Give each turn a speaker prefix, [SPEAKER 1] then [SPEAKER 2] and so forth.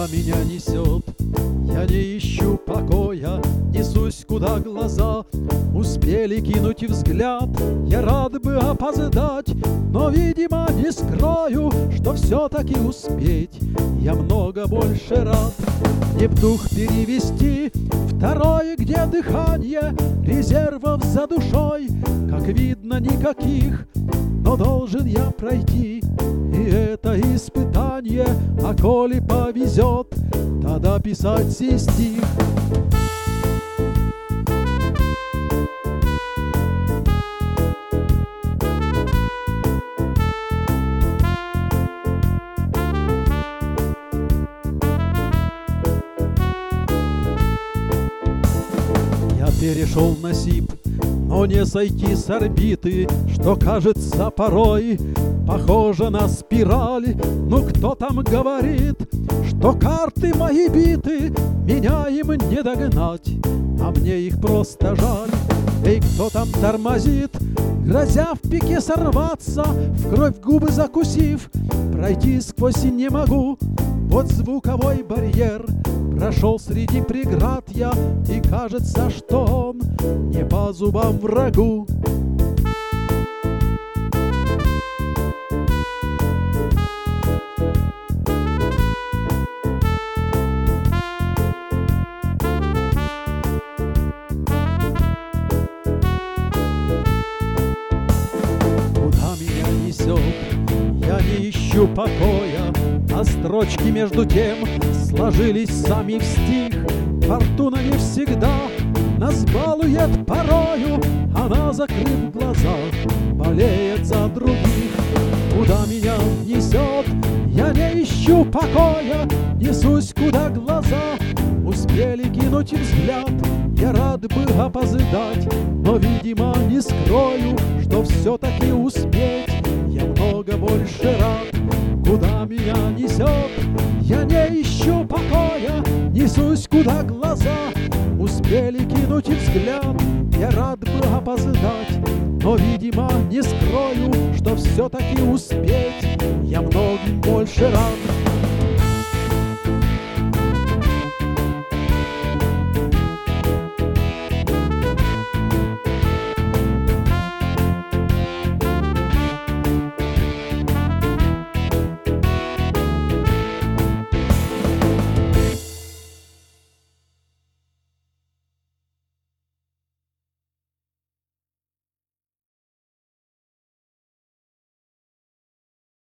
[SPEAKER 1] Куда меня несет, я не ищу покоя, несусь, куда глаза успели кинуть взгляд. Я рад бы опоздать, но, видимо, не скрою, что все-таки успеть я много больше рад. Не в дух перевести, второе, где дыхание, резервов за душой, как видно, никаких, но должен я пройти и это испытание, а коли повезет, тогда писать сей стих. Перешел насип, но не сойти с орбиты, что кажется порой похоже на спираль. Ну кто там говорит, что карты мои биты, меня им не догнать, а мне их просто жаль. Эй, кто там тормозит, грозя в пике сорваться, в кровь губы закусив, пройти сквозь не могу. Вот звуковой барьер прошел среди преград я, и кажется, что он не по зубам врагу. Куда меня несет, я не ищу покоя, а строчки между тем сложились сами в стих. Фортуна не всегда нас балует порою, она, закрыв глаза, болеет за других. Куда меня несет, я не ищу покоя, несусь, куда глаза успели кинуть взгляд. Я рад бы опоздать, но, видимо, не скрою, что все-таки успеть я много больше рад. Куда меня несет, я не ищу покоя, несусь, куда глаза успели кинуть взгляд. Я рад бы опоздать, но, видимо, не скрою, что все-таки успеть я многим больше рад.